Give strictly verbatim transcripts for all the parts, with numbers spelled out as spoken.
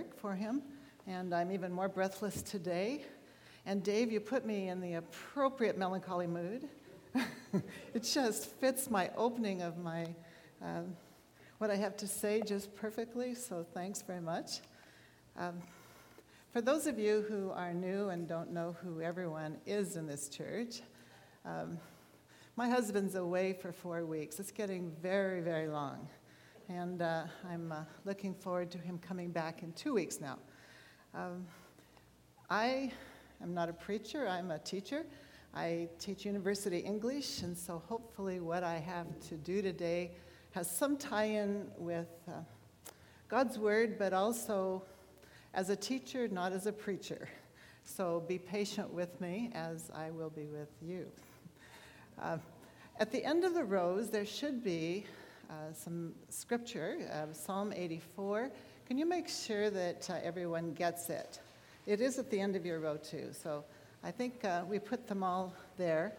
work for him, and I'm even more breathless today. And Dave, you put me in the appropriate melancholy mood. It just fits my opening of my uh, what I have to say just perfectly, so thanks very much. Um, for those of you who are new and don't know who everyone is in this church, um, my husband's away for four weeks. It's getting very, very long, and uh, I'm uh, looking forward to him coming back in two weeks now. Um, I am not a preacher, I'm a teacher. I teach university English, and so hopefully what I have to do today has some tie-in with uh, God's Word, but also as a teacher, not as a preacher. So be patient with me as I will be with you. Uh, at the end of the rows, there should be uh, some scripture, uh, Psalm eighty-four. Can you make sure that uh, everyone gets it? It is at the end of your row, too, so I think uh, we put them all there.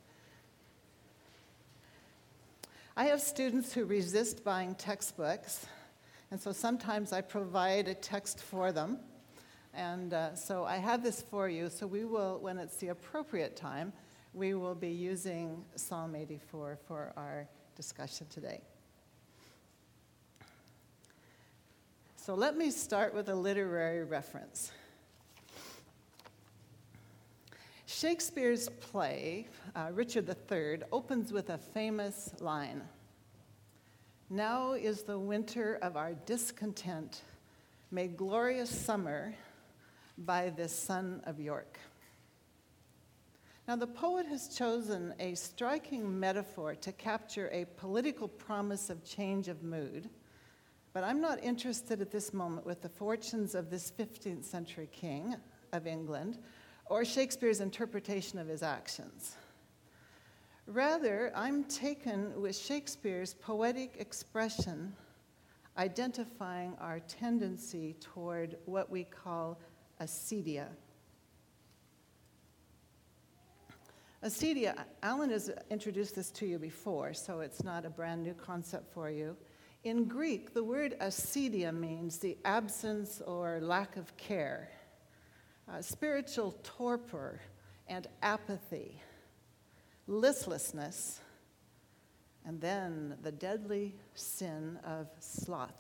I have students who resist buying textbooks, and so sometimes I provide a text for them. And uh, so I have this for you, so we will, when it's the appropriate time, we will be using Psalm eighty-four for our discussion today. So let me start with a literary reference. Shakespeare's play, uh, Richard the Third, opens with a famous line. Now is the winter of our discontent, made glorious summer by this son of York. Now the poet has chosen a striking metaphor to capture a political promise of change of mood, but I'm not interested at this moment with the fortunes of this fifteenth century king of England, or Shakespeare's interpretation of his actions. Rather, I'm taken with Shakespeare's poetic expression identifying our tendency toward what we call acedia. Acedia, Alan has introduced this to you before, so it's not a brand new concept for you. In Greek, the word acedia means the absence or lack of care. Uh, spiritual torpor and apathy, listlessness, and then the deadly sin of sloth.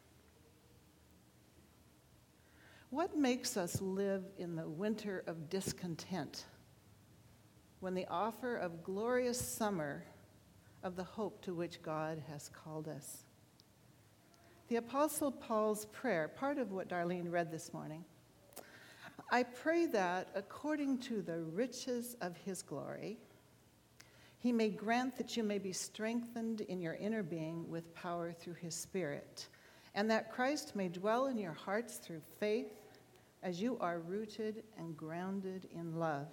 What makes us live in the winter of discontent when the offer of glorious summer of the hope to which God has called us? The Apostle Paul's prayer, part of what Darlene read this morning, I pray that, according to the riches of his glory, he may grant that you may be strengthened in your inner being with power through his Spirit, and that Christ may dwell in your hearts through faith as you are rooted and grounded in love.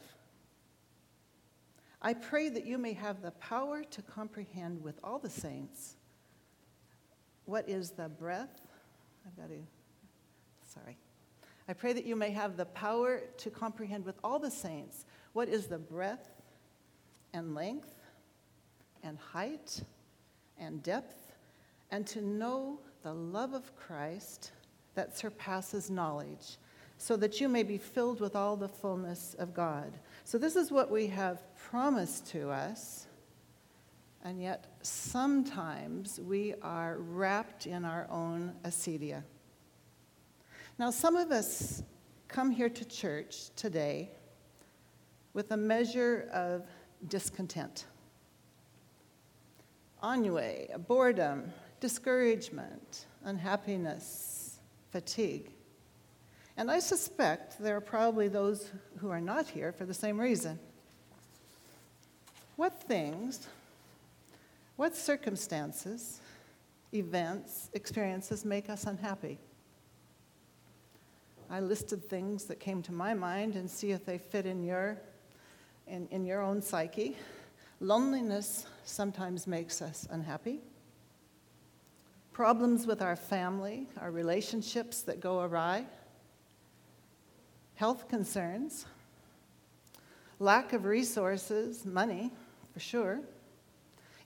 I pray that you may have the power to comprehend with all the saints what is the breadth. I've got to, sorry. I pray that you may have the power to comprehend with all the saints what is the breadth and length and height and depth, and to know the love of Christ that surpasses knowledge, so that you may be filled with all the fullness of God. So this is what we have promised to us, and yet sometimes we are wrapped in our own acedia. Now, some of us come here to church today with a measure of discontent, ennui, boredom, discouragement, unhappiness, fatigue. And I suspect there are probably those who are not here for the same reason. What things, what circumstances, events, experiences make us unhappy? I listed things that came to my mind and see if they fit in your, in, in your own psyche. Loneliness sometimes makes us unhappy. Problems with our family, our relationships that go awry. Health concerns. Lack of resources, money, for sure.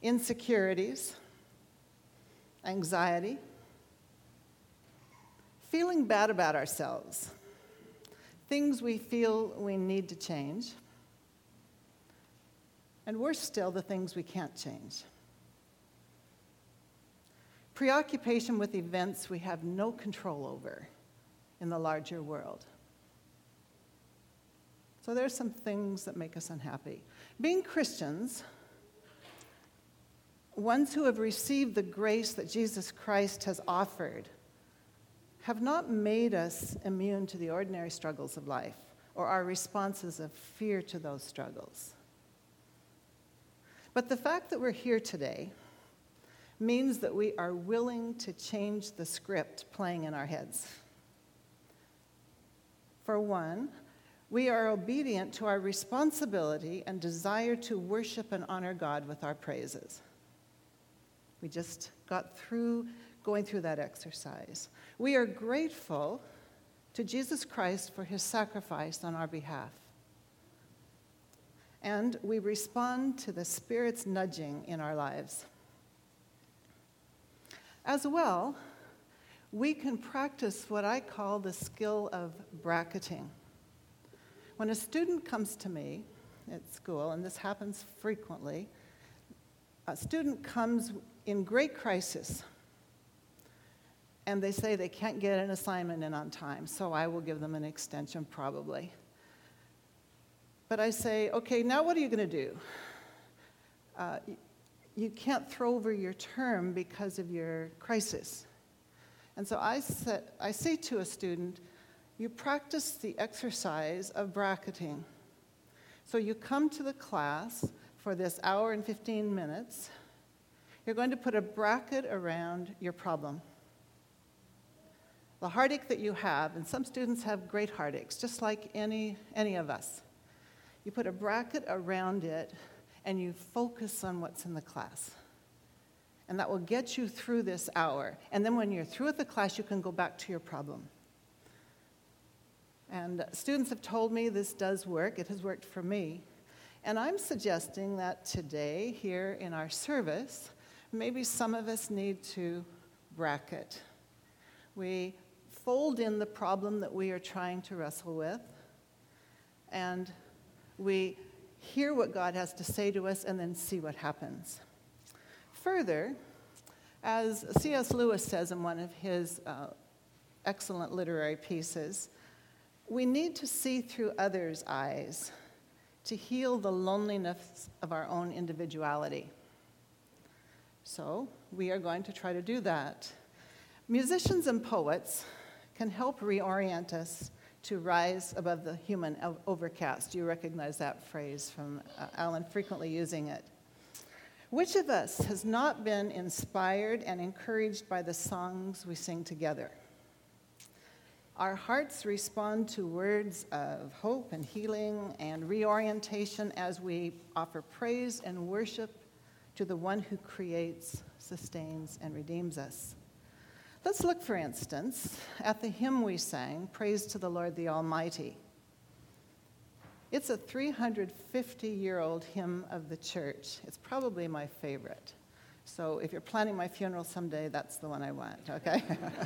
Insecurities. Anxiety. feeling bad about ourselves, things we feel we need to change, and worse still, the things we can't change. Preoccupation with events we have no control over in the larger world. So there's some things that make us unhappy. Being Christians, ones who have received the grace that Jesus Christ has offered, have not made us immune to the ordinary struggles of life or our responses of fear to those struggles. But the fact that we're here today means that we are willing to change the script playing in our heads. For one, we are obedient to our responsibility and desire to worship and honor God with our praises. We just got through going through that exercise. We are grateful to Jesus Christ for his sacrifice on our behalf. And we respond to the Spirit's nudging in our lives. As well, we can practice what I call the skill of bracketing. When a student comes to me at school, and this happens frequently, a student comes in great crisis, and they say they can't get an assignment in on time, so I will give them an extension probably. But I say, okay, now what are you going to do? Uh, you can't throw over your term because of your crisis. And so I, set, I say to a student, you practice the exercise of bracketing. So you come to the class for this hour and fifteen minutes. You're going to put a bracket around your problem. The heartache that you have, and some students have great heartaches, just like any, any of us. You put a bracket around it, and you focus on what's in the class. And that will get you through this hour. And then when you're through with the class, you can go back to your problem. And students have told me this does work. It has worked for me. And I'm suggesting that today, here in our service, maybe some of us need to bracket. We fold in the problem that we are trying to wrestle with, and we hear what God has to say to us and then see what happens. Further, as C S Lewis says in one of his uh, excellent literary pieces, we need to see through others' eyes to heal the loneliness of our own individuality. So we are going to try to do that. Musicians and poets can help reorient us to rise above the human overcast. You recognize that phrase from uh, Alan frequently using it. Which of us has not been inspired and encouraged by the songs we sing together? Our hearts respond to words of hope and healing and reorientation as we offer praise and worship to the one who creates, sustains, and redeems us. Let's look, for instance, at the hymn we sang, Praise to the Lord the Almighty. It's a three hundred fifty-year-old hymn of the church. It's probably my favorite. So if you're planning my funeral someday, that's the one I want, okay?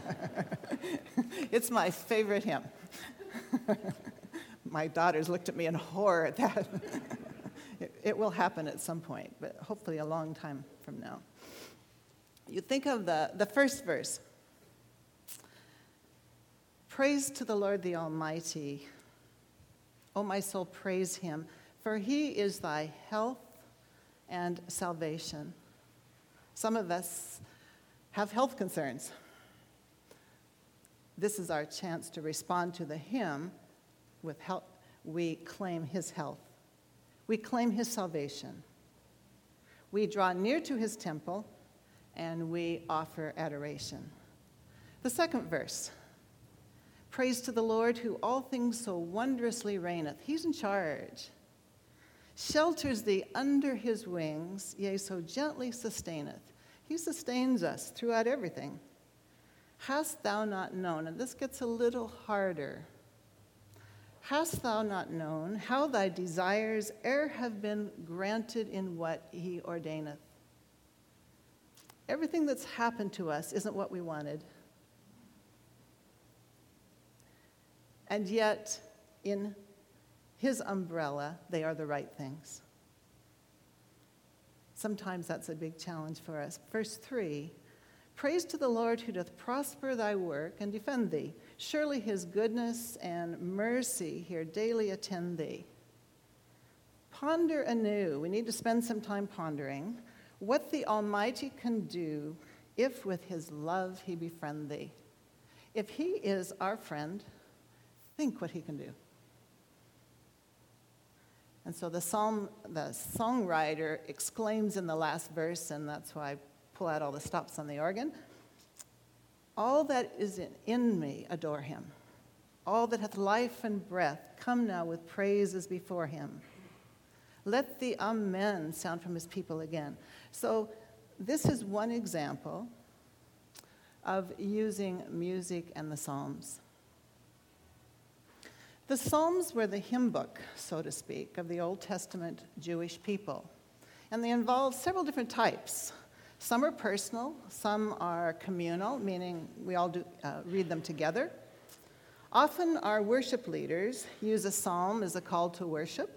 It's my favorite hymn. My daughters looked at me in horror at that. it, it will happen at some point, but hopefully a long time from now. You think of the, the first verse. Praise to the Lord the Almighty. O my soul, praise him, for he is thy health and salvation. Some of us have health concerns. This is our chance to respond to the hymn with help. We claim his health. We claim his salvation. We draw near to his temple, and we offer adoration. The second verse. Praise to the Lord, who all things so wondrously reigneth. He's in charge. Shelters thee under his wings, yea, so gently sustaineth. He sustains us throughout everything. Hast thou not known, and this gets a little harder, hast thou not known how thy desires e'er have been granted in what he ordaineth? Everything that's happened to us isn't what we wanted. And yet, in his umbrella, they are the right things. Sometimes that's a big challenge for us. Verse three, praise to the Lord who doth prosper thy work and defend thee. Surely his goodness and mercy here daily attend thee. Ponder anew. We need to spend some time pondering what the Almighty can do if with his love he befriend thee. If he is our friend, think what he can do. And so the psalm, the songwriter exclaims in the last verse, and that's why I pull out all the stops on the organ, all that is in, in me adore him. All that hath life and breath, come now with praises before him. Let the amen sound from his people again. So this is one example of using music and the Psalms. The Psalms were the hymn book, so to speak, of the Old Testament Jewish people. And they involve several different types. Some are personal, some are communal, meaning we all do, uh, read them together. Often our worship leaders use a psalm as a call to worship.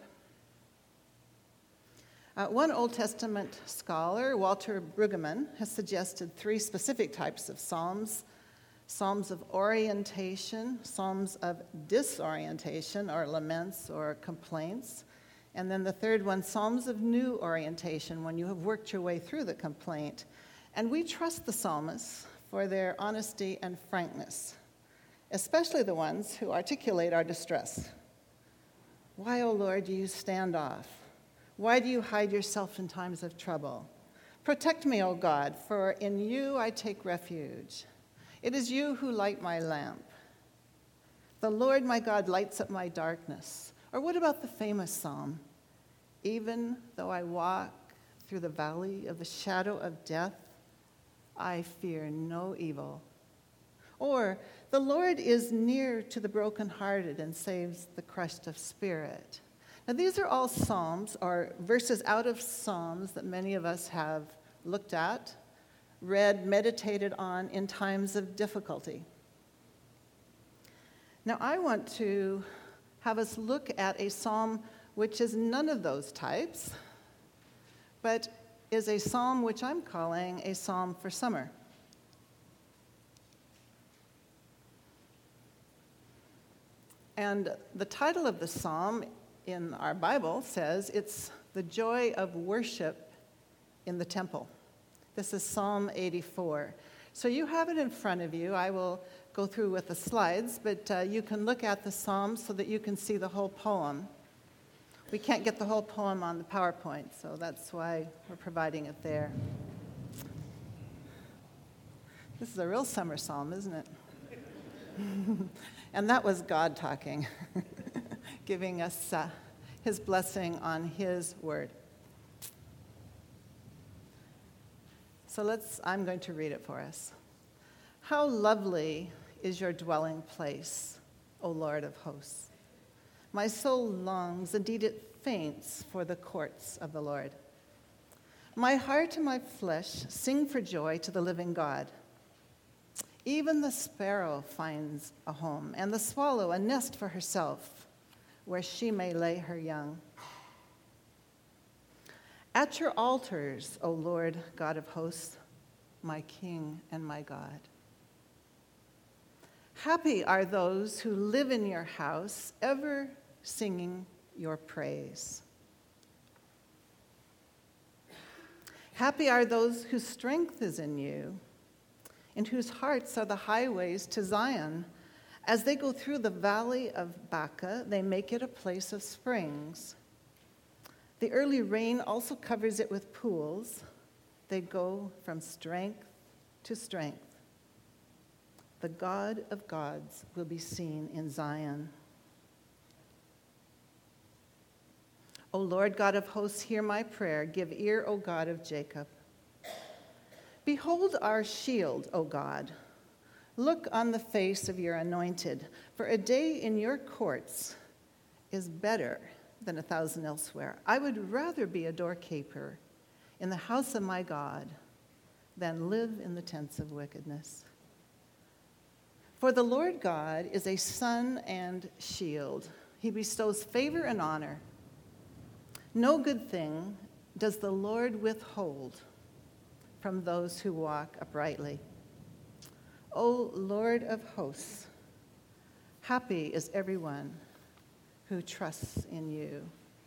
Uh, one Old Testament scholar, Walter Brueggemann, has suggested three specific types of psalms: psalms of orientation, psalms of disorientation, or laments or complaints, and then the third one, psalms of new orientation, when you have worked your way through the complaint. And we trust the psalmists for their honesty and frankness, especially the ones who articulate our distress. Why, O Lord, do you stand off? Why do you hide yourself in times of trouble? Protect me, O God, for in you I take refuge. It is you who light my lamp. The Lord my God lights up my darkness. Or what about the famous psalm? Even though I walk through the valley of the shadow of death, I fear no evil. Or, the Lord is near to the brokenhearted and saves the crushed of spirit. Now, these are all psalms, or verses out of Psalms that many of us have looked at, read, meditated on in times of difficulty. Now, I want to have us look at a psalm which is none of those types, but is a psalm which I'm calling a psalm for summer. And the title of the psalm in our Bible says it's the joy of worship in the temple. This is Psalm eighty-four. So you have it in front of you. I will go through with the slides, but uh, you can look at the psalm so that you can see the whole poem. We can't get the whole poem on the PowerPoint, so that's why we're providing it there. This is a real summer psalm, isn't it? And that was God talking, giving us uh, his blessing on his word. So let's, I'm going to read it for us. How lovely is your dwelling place, O Lord of hosts. My soul longs, indeed it faints, for the courts of the Lord. My heart and my flesh sing for joy to the living God. Even the sparrow finds a home, and the swallow a nest for herself, where she may lay her young. At your altars, O Lord God of hosts, my King and my God. Happy are those who live in your house, ever singing your praise. Happy are those whose strength is in you, in whose hearts are the highways to Zion. As they go through the valley of Baca, they make it a place of springs. The early rain also covers it with pools. They go from strength to strength. The God of gods will be seen in Zion. O Lord God of hosts, hear my prayer. Give ear, O God of Jacob. Behold our shield, O God. Look on the face of your anointed, for a day in your courts is better than a thousand elsewhere. I would rather be a doorkeeper in the house of my God than live in the tents of wickedness. For the Lord God is a sun and shield. He bestows favor and honor. No good thing does the Lord withhold from those who walk uprightly. O Lord of hosts, happy is everyone who trusts in you.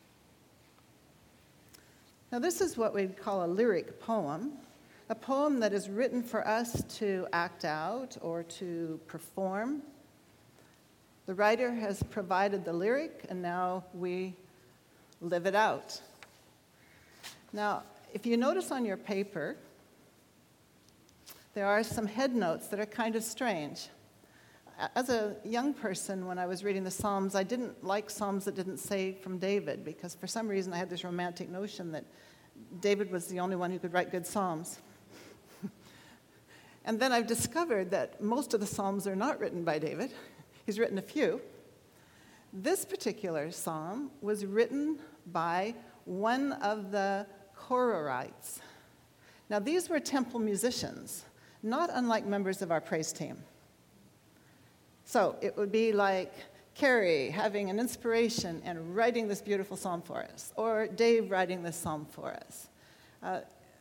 Now, this is what we'd call a lyric poem, a poem that is written for us to act out or to perform. The writer has provided the lyric, and now we live it out. Now, if you notice on your paper, there are some head notes that are kind of strange. As a young person, when I was reading the Psalms, I didn't like Psalms that didn't say from David, because for some reason I had this romantic notion that David was the only one who could write good Psalms. And then I've discovered that most of the Psalms are not written by David. He's written a few. This particular psalm was written by one of the Korarites. Now, these were temple musicians, not unlike members of our praise team. So it would be like Carrie having an inspiration and writing this beautiful psalm for us, or Dave writing this psalm for us. Uh,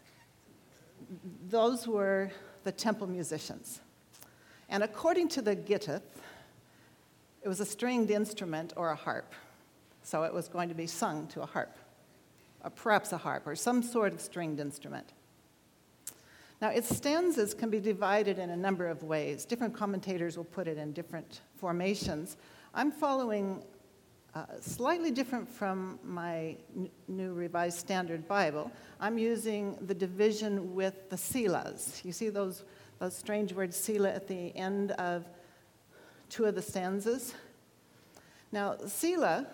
those were the temple musicians. And according to the Gittith, it was a stringed instrument or a harp. So it was going to be sung to a harp, or perhaps a harp, or some sort of stringed instrument. Now, its stanzas can be divided in a number of ways. Different commentators will put it in different formations. I'm following uh, slightly different from my n- New Revised Standard Bible. I'm using the division with the selahs. You see those, those strange words, selah, at the end of two of the stanzas? Now, selah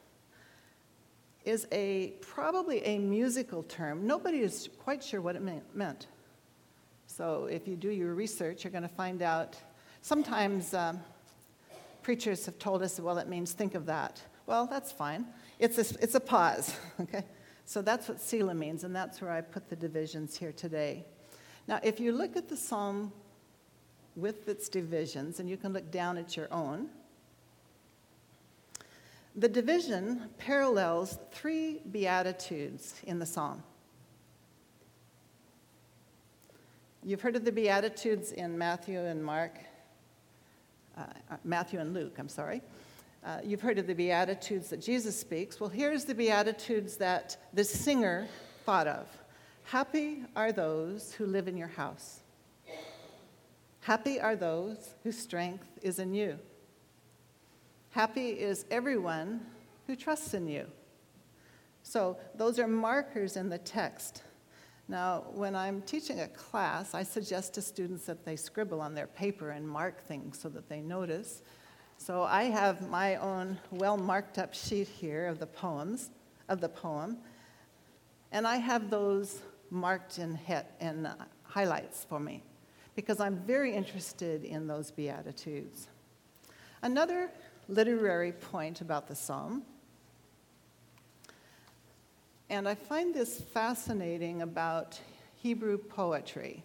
is a probably a musical term. Nobody is quite sure what it mean, meant. So if you do your research, you're going to find out. Sometimes um, preachers have told us, well, it means think of that. Well, that's fine. It's a, it's a pause, okay? So that's what selah means, and that's where I put the divisions here today. Now, if you look at the psalm with its divisions, and you can look down at your own, the division parallels three beatitudes in the psalm. You've heard of the Beatitudes in Matthew and Mark, uh, Matthew and Luke, I'm sorry. Uh, you've heard of the Beatitudes that Jesus speaks. Well, here's the Beatitudes that the singer thought of. Happy are those who live in your house. Happy are those whose strength is in you. Happy is everyone who trusts in you. So those are markers in the text. Now, when I'm teaching a class, I suggest to students that they scribble on their paper and mark things so that they notice. So I have my own well-marked up sheet here of the poems, of the poem, and I have those marked in, het, in uh, highlights for me because I'm very interested in those Beatitudes. Another literary point about the psalm, and I find this fascinating about Hebrew poetry.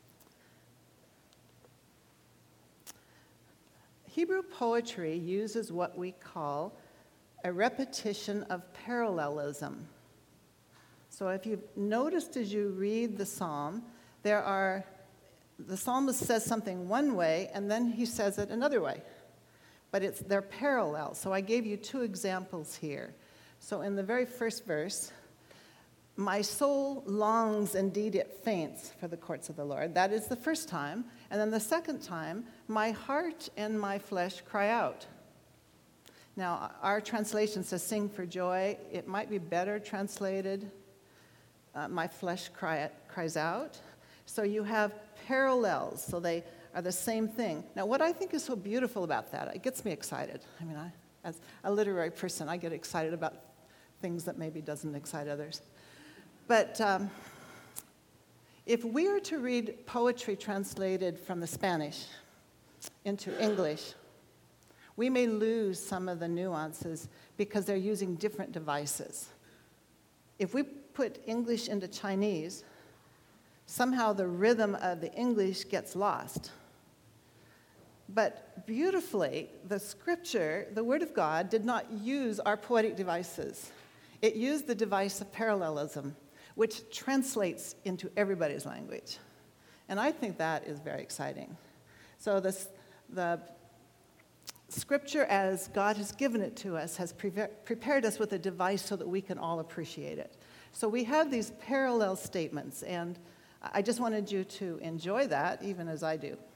Hebrew poetry uses what we call a repetition of parallelism. So if you've noticed as you read the psalm, there are, the psalmist says something one way, and then he says it another way. But it's they're parallel. So I gave you two examples here. So in the very first verse, my soul longs, indeed it faints, for the courts of the Lord. That is the first time. And then the second time, my heart and my flesh cry out. Now, our translation says sing for joy. It might be better translated, uh, my flesh cry, cries out. So you have parallels, so they are the same thing. Now, what I think is so beautiful about that, it gets me excited. I mean, I, as a literary person, I get excited about things that maybe doesn't excite others. But um, if we are to read poetry translated from the Spanish into English, we may lose some of the nuances because they're using different devices. If we put English into Chinese, somehow the rhythm of the English gets lost. But beautifully, the scripture, the Word of God, did not use our poetic devices. It used the device of parallelism, which translates into everybody's language. And I think that is very exciting. So this, the scripture, as God has given it to us, has pre- prepared us with a device so that we can all appreciate it. So we have these parallel statements, and I just wanted you to enjoy that, even as I do.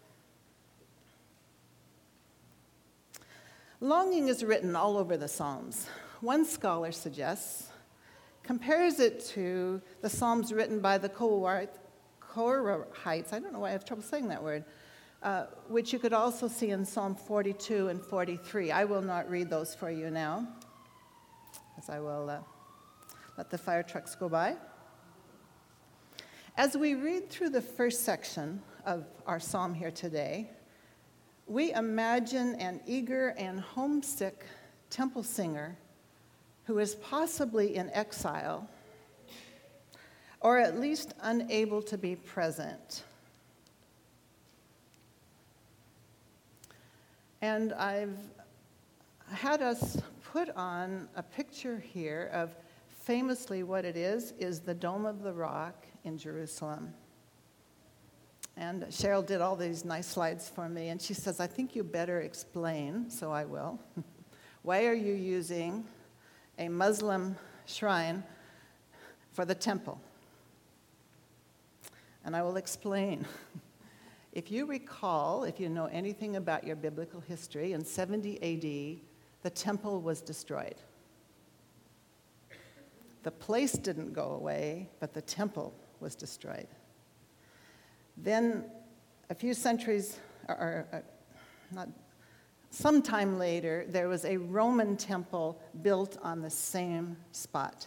Longing is written all over the Psalms. One scholar suggests, compares it to the Psalms written by the Korahites. I don't know why I have trouble saying that word, uh, which you could also see in Psalm forty-two and forty-three. I will not read those for you now, as I will uh, let the fire trucks go by. As we read through the first section of our psalm here today, we imagine an eager and homesick temple singer who is possibly in exile, or at least unable to be present. And I've had us put on a picture here of famously what it is, is the Dome of the Rock in Jerusalem. And Cheryl did all these nice slides for me, and she says, I think you better explain, so I will. Why are you using a Muslim shrine for the temple? And I will explain. If you recall, if you know anything about your biblical history, in seventy A D, the temple was destroyed. The place didn't go away, but the temple was destroyed. Then, a few centuries, or, or uh, not, sometime later, there was a Roman temple built on the same spot.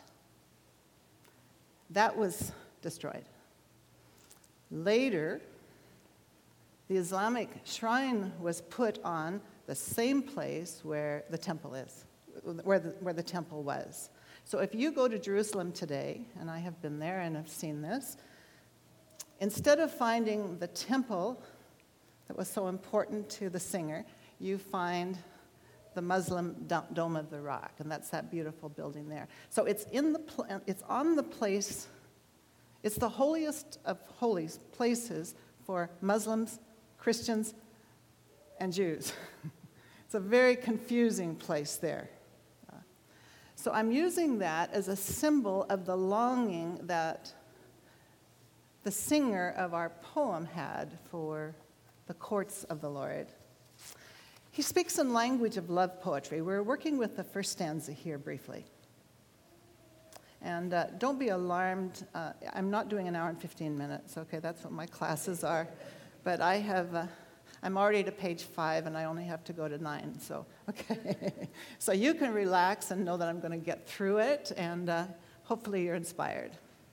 That was destroyed. Later, the Islamic shrine was put on the same place where the temple is, where the, where the temple was. So if you go to Jerusalem today, and I have been there and have seen this, instead of finding the temple that was so important to the singer, you find the Muslim Dome of the Rock, and that's that beautiful building there. So it's in the pl- it's on the place, it's the holiest of holies places for Muslims, Christians, and Jews. It's a very confusing place there. Uh, so I'm using that as a symbol of the longing that the singer of our poem had for the courts of the Lord. He speaks in language of love poetry. We're working with the first stanza here briefly. And uh, don't be alarmed. Uh, I'm not doing an hour and fifteen minutes. Okay, that's what my classes are. But I have, uh, I'm already to page five, and I only have to go to nine. So, okay. So you can relax and know that I'm going to get through it, and uh, hopefully you're inspired.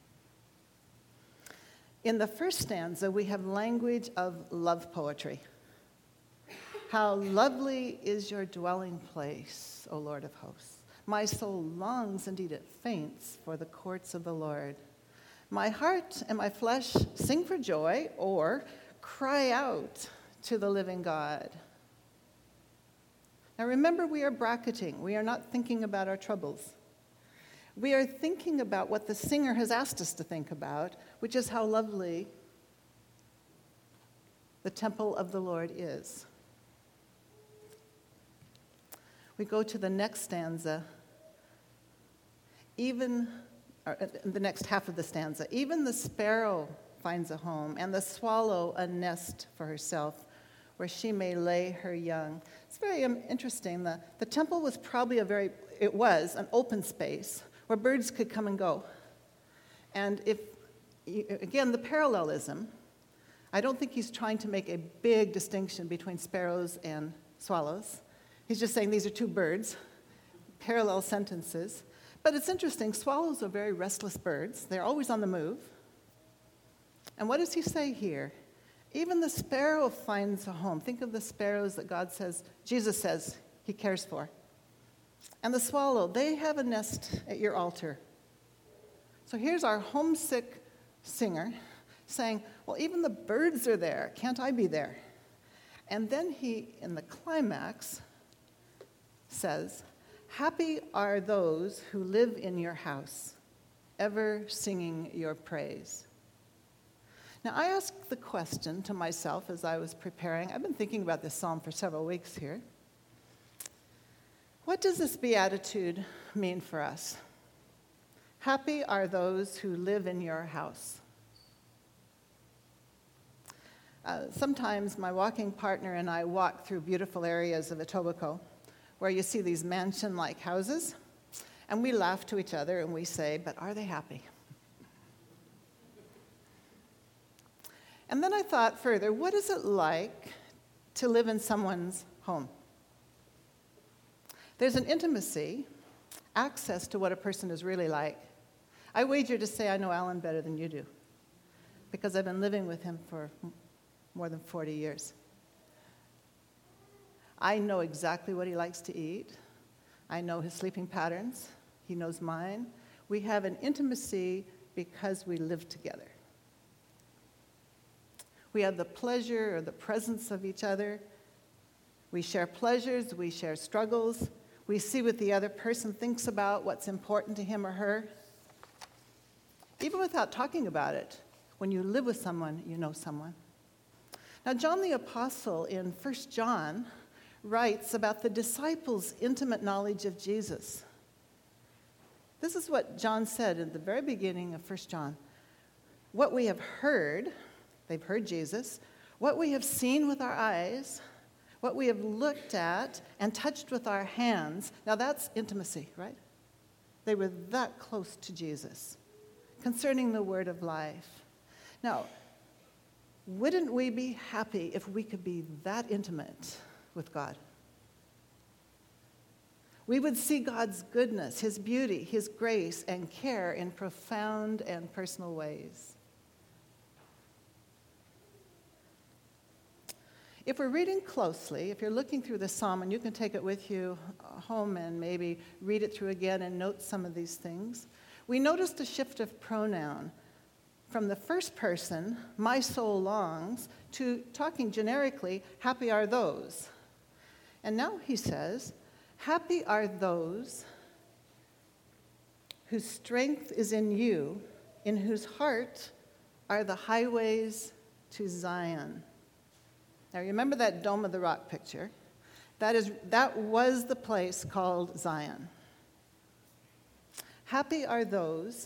In the first stanza, we have language of love poetry. How lovely is your dwelling place, O Lord of hosts. My soul longs, indeed it faints, for the courts of the Lord. My heart and my flesh sing for joy, or cry out to the living God. Now remember, we are bracketing. We are not thinking about our troubles. We are thinking about what the singer has asked us to think about, which is how lovely the temple of the Lord is. We go to the next stanza. Even, or the next half of the stanza, even the sparrow finds a home, and the swallow a nest for herself, where she may lay her young. It's very um, interesting. The, the temple was probably a very, it was an open space where birds could come and go. And if, again, the parallelism, I don't think he's trying to make a big distinction between sparrows and swallows. He's just saying these are two birds, parallel sentences. But it's interesting, swallows are very restless birds. They're always on the move. And what does he say here? Even the sparrow finds a home. Think of the sparrows that God says, Jesus says he cares for. And the swallow, they have a nest at your altar. So here's our homesick singer saying, well, even the birds are there. Can't I be there? And then he, in the climax, says, "Happy are those who live in your house, ever singing your praise." Now, I asked the question to myself as I was preparing. I've been thinking about this psalm for several weeks here. What does this beatitude mean for us? Happy are those who live in your house. Uh, sometimes my walking partner and I walk through beautiful areas of Etobicoke where you see these mansion-like houses, and we laugh to each other and we say, "But are they happy?" And then I thought further, what is it like to live in someone's home? There's an intimacy, access to what a person is really like. I wager to say I know Alan better than you do, because I've been living with him for more than forty years. I know exactly what he likes to eat. I know his sleeping patterns. He knows mine. We have an intimacy because we live together. We have the pleasure or the presence of each other. We share pleasures, we share struggles. We see what the other person thinks about, what's important to him or her. Even without talking about it, when you live with someone, you know someone. Now, John the Apostle in First John writes about the disciples' intimate knowledge of Jesus. This is what John said in the very beginning of First John. What we have heard, they've heard Jesus, what we have seen with our eyes, what we have looked at and touched with our hands. Now that's intimacy, right? They were that close to Jesus concerning the word of life. Now, wouldn't we be happy if we could be that intimate with God? We would see God's goodness, his beauty, his grace, and care in profound and personal ways. If we're reading closely, if you're looking through the psalm, and you can take it with you home and maybe read it through again and note some of these things, we noticed a shift of pronoun from the first person, my soul longs, to talking generically, happy are those. And now he says, happy are those whose strength is in you, in whose heart are the highways to Zion. Now remember that Dome of the Rock picture. That is, that was the place called Zion. Happy are those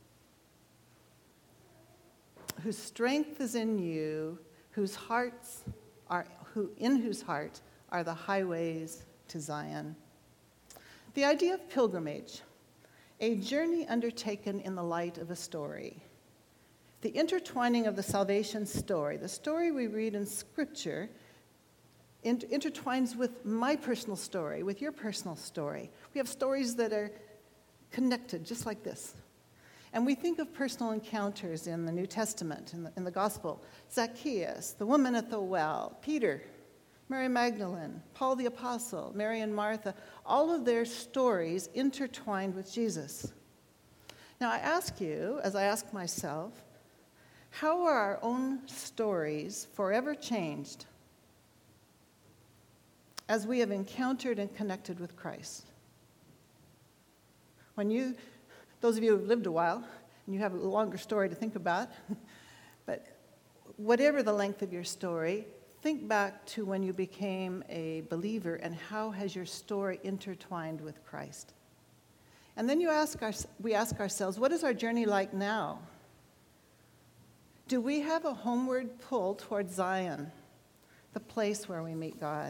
whose strength is in you, whose hearts are, who in whose heart are the highways to Zion. The idea of pilgrimage, a journey undertaken in the light of a story. The intertwining of the salvation story, the story we read in Scripture, inter- intertwines with my personal story, with your personal story. We have stories that are connected, just like this. And we think of personal encounters in the New Testament, in the, in the Gospel. Zacchaeus, the woman at the well, Peter, Mary Magdalene, Paul the Apostle, Mary and Martha, all of their stories intertwined with Jesus. Now I ask you, as I ask myself, how are our own stories forever changed as we have encountered and connected with Christ? When you, those of you who have lived a while, and you have a longer story to think about, but whatever the length of your story, think back to when you became a believer and how has your story intertwined with Christ. And then you ask our, we ask ourselves, what is our journey like now? Do we have a homeward pull towards Zion, the place where we meet God?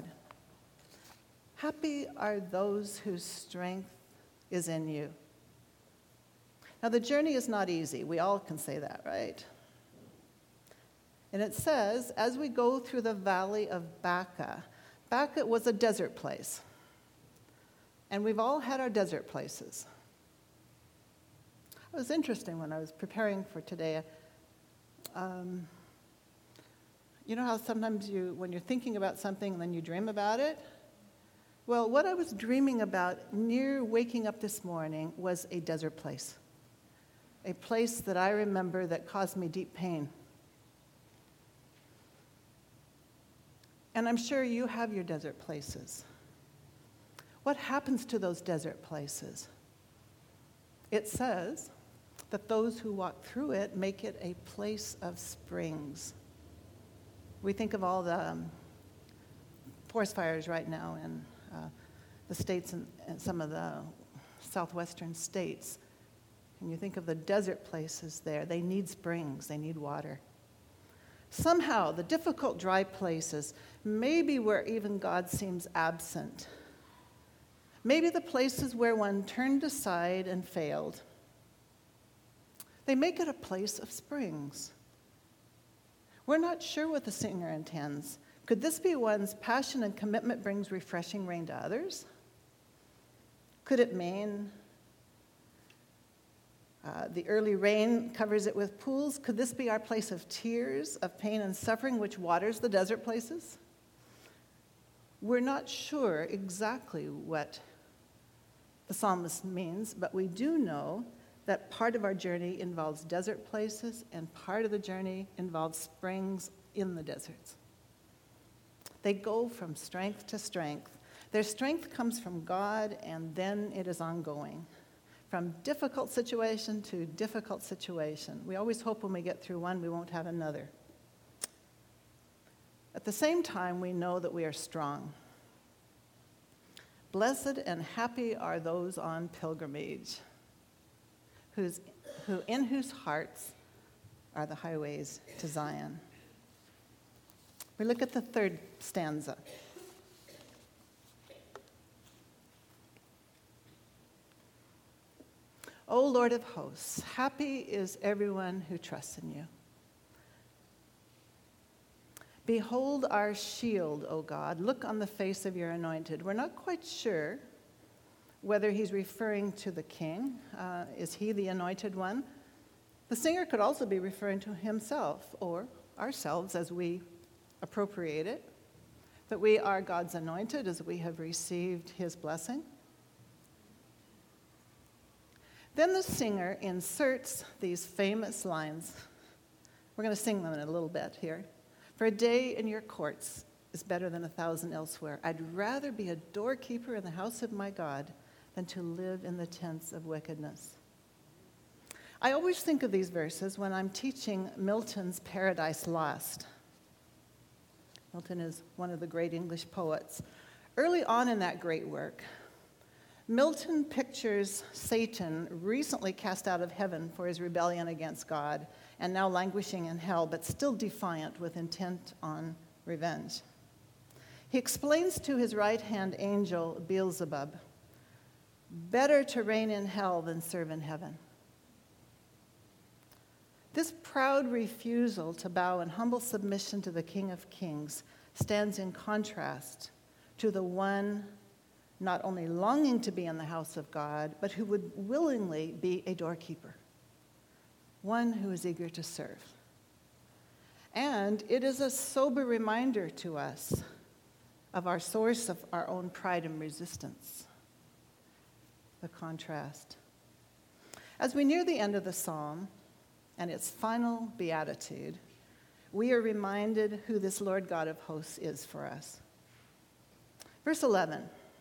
Happy are those whose strength is in you. Now, the journey is not easy. We all can say that, right? And it says, as we go through the valley of Baca, Baca was a desert place. And we've all had our desert places. It was interesting when I was preparing for today. Um, you know how sometimes you, when you're thinking about something and then you dream about it? Well, what I was dreaming about near waking up this morning was a desert place. A place that I remember that caused me deep pain. And I'm sure you have your desert places. What happens to those desert places? It says that those who walk through it make it a place of springs. We think of all the um, forest fires right now in uh, the states and, and some of the southwestern states. And you think of the desert places there. They need springs. They need water. Somehow, the difficult, dry places, maybe where even God seems absent, maybe the places where one turned aside and failed, they make it a place of springs. We're not sure what the singer intends. Could this be one's passion and commitment brings refreshing rain to others? Could it mean Uh, the early rain covers it with pools? Could this be our place of tears, of pain and suffering, which waters the desert places? We're not sure exactly what the psalmist means, but we do know that part of our journey involves desert places and part of the journey involves springs in the deserts. They go from strength to strength. Their strength comes from God, and then it is ongoing. From difficult situation to difficult situation. We always hope when we get through one, we won't have another. At the same time, we know that we are strong. Blessed and happy are those on pilgrimage, whose, who in whose hearts are the highways to Zion. We look at the third stanza. O Lord of hosts, happy is everyone who trusts in you. Behold our shield, O God. Look on the face of your anointed. We're not quite sure whether he's referring to the king. Uh, is he the anointed one? The singer could also be referring to himself or ourselves as we appropriate it, that we are God's anointed as we have received his blessing. Then the singer inserts these famous lines. We're going to sing them in a little bit here. For a day in your courts is better than a thousand elsewhere. I'd rather be a doorkeeper in the house of my God than to live in the tents of wickedness. I always think of these verses when I'm teaching Milton's Paradise Lost. Milton is one of the great English poets. Early on in that great work, Milton pictures Satan recently cast out of heaven for his rebellion against God and now languishing in hell, but still defiant with intent on revenge. He explains to his right-hand angel, Beelzebub, better to reign in hell than serve in heaven. This proud refusal to bow in humble submission to the King of Kings stands in contrast to the one not only longing to be in the house of God, but who would willingly be a doorkeeper, one who is eager to serve. And it is a sober reminder to us of our source of our own pride and resistance, the contrast. As we near the end of the psalm and its final beatitude, we are reminded who this Lord God of hosts is for us. Verse eleven.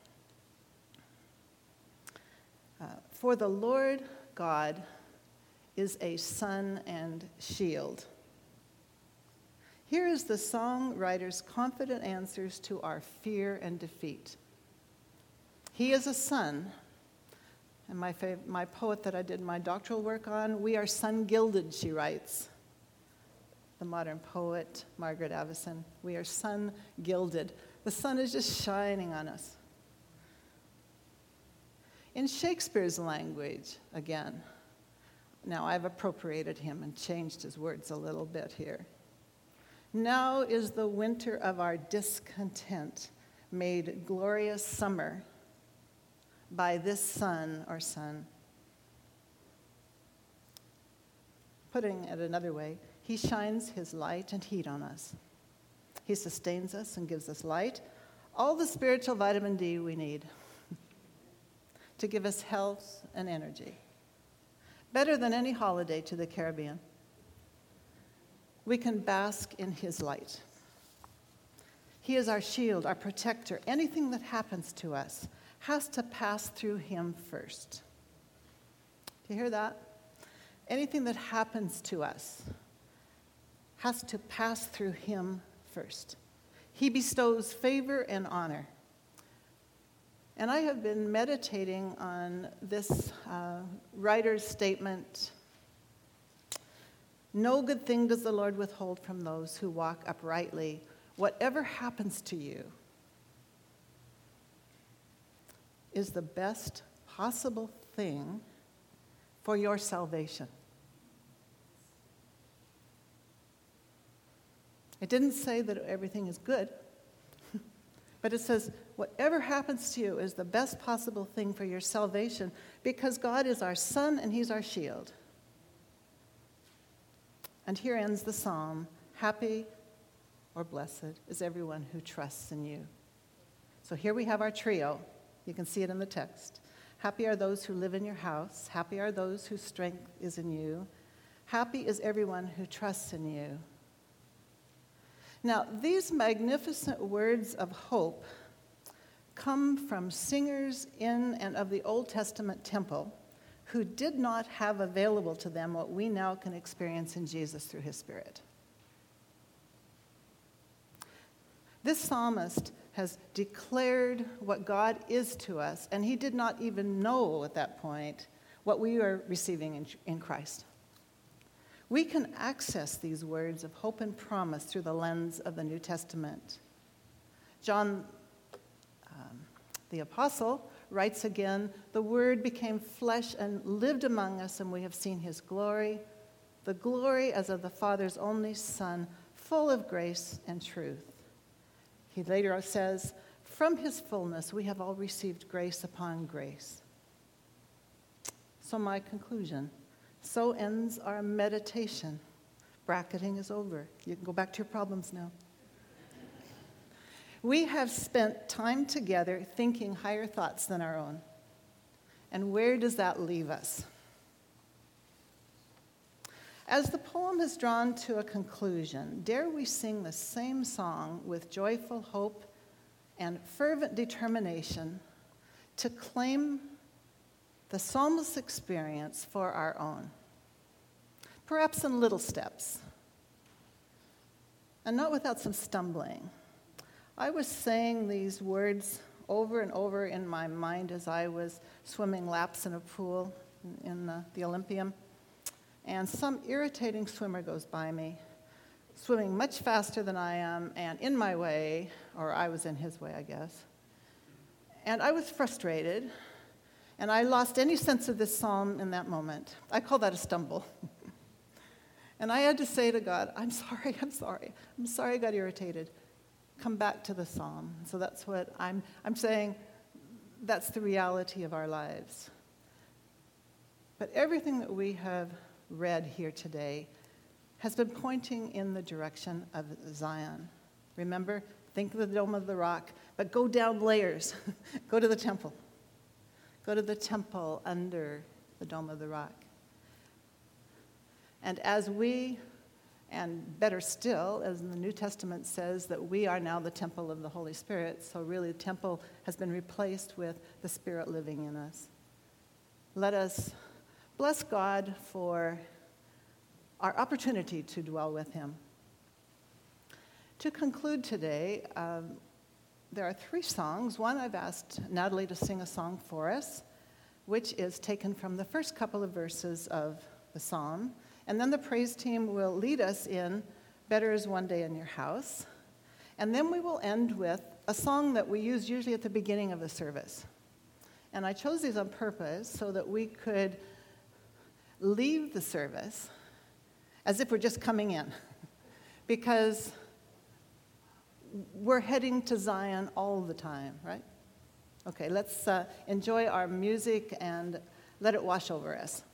Uh, For the Lord God is a sun and shield. Here is the songwriter's confident answers to our fear and defeat. He is a sun, and my, fav- my poet that I did my doctoral work on, we are sun-gilded, she writes. The modern poet, Margaret Avison, we are sun-gilded. The sun is just shining on us. In Shakespeare's language, again, now I've appropriated him and changed his words a little bit here. Now is the winter of our discontent made glorious summer by this sun or sun. Putting it another way, he shines his light and heat on us. He sustains us and gives us light, all the spiritual vitamin D we need to give us health and energy. Better than any holiday to the Caribbean. We can bask in his light. He is our shield, our protector. Anything that happens to us has to pass through him first. Do you hear that? Anything that happens to us has to pass through him first. He bestows favor and honor. And I have been meditating on this uh, writer's statement. No good thing does the Lord withhold from those who walk uprightly. Whatever happens to you is the best possible thing for your salvation. It didn't say that everything is good, but it says whatever happens to you is the best possible thing for your salvation, because God is our sun and he's our shield. And here ends the psalm. Happy or blessed is everyone who trusts in you. So here we have our trio. You can see it in the text. Happy are those who live in your house. Happy are those whose strength is in you. Happy is everyone who trusts in you. Now, these magnificent words of hope come from singers in and of the Old Testament temple who did not have available to them what we now can experience in Jesus through his Spirit. This psalmist has declared what God is to us, and he did not even know at that point what we are receiving in, in Christ. We can access these words of hope and promise through the lens of the New Testament. John, um, the apostle, writes again, the Word became flesh and lived among us, and we have seen his glory, the glory as of the Father's only Son, full of grace and truth. He later says, from his fullness we have all received grace upon grace. So my conclusion, so ends our meditation. Bracketing is over. You can go back to your problems now. We have spent time together thinking higher thoughts than our own. And where does that leave us? As the poem is drawn to a conclusion, dare we sing the same song with joyful hope and fervent determination to claim the psalmist's experience for our own, perhaps in little steps, and not without some stumbling. I was saying these words over and over in my mind as I was swimming laps in a pool in the, the Olympium. And some irritating swimmer goes by me, swimming much faster than I am and in my way, or I was in his way, I guess. And I was frustrated, and I lost any sense of this psalm in that moment. I call that a stumble. And I had to say to God, I'm sorry, I'm sorry. I'm sorry I got irritated. Come back to the psalm. So that's what I'm, I'm saying, that's the reality of our lives. But everything that we have read here today has been pointing in the direction of Zion. Remember, think of the Dome of the Rock, but go down layers. Go to the temple. Go to the temple under the Dome of the Rock. And as we, and better still, as the New Testament says, that we are now the temple of the Holy Spirit, so really the temple has been replaced with the Spirit living in us. Let us bless God for our opportunity to dwell with him. To conclude today, um, there are three songs. One, I've asked Natalie to sing a song for us, which is taken from the first couple of verses of the psalm. And then the praise team will lead us in Better is One Day in Your House. And then we will end with a song that we use usually at the beginning of the service. And I chose these on purpose so that we could leave the service as if we're just coming in, because we're heading to Zion all the time, right? Okay, let's uh, enjoy our music and let it wash over us.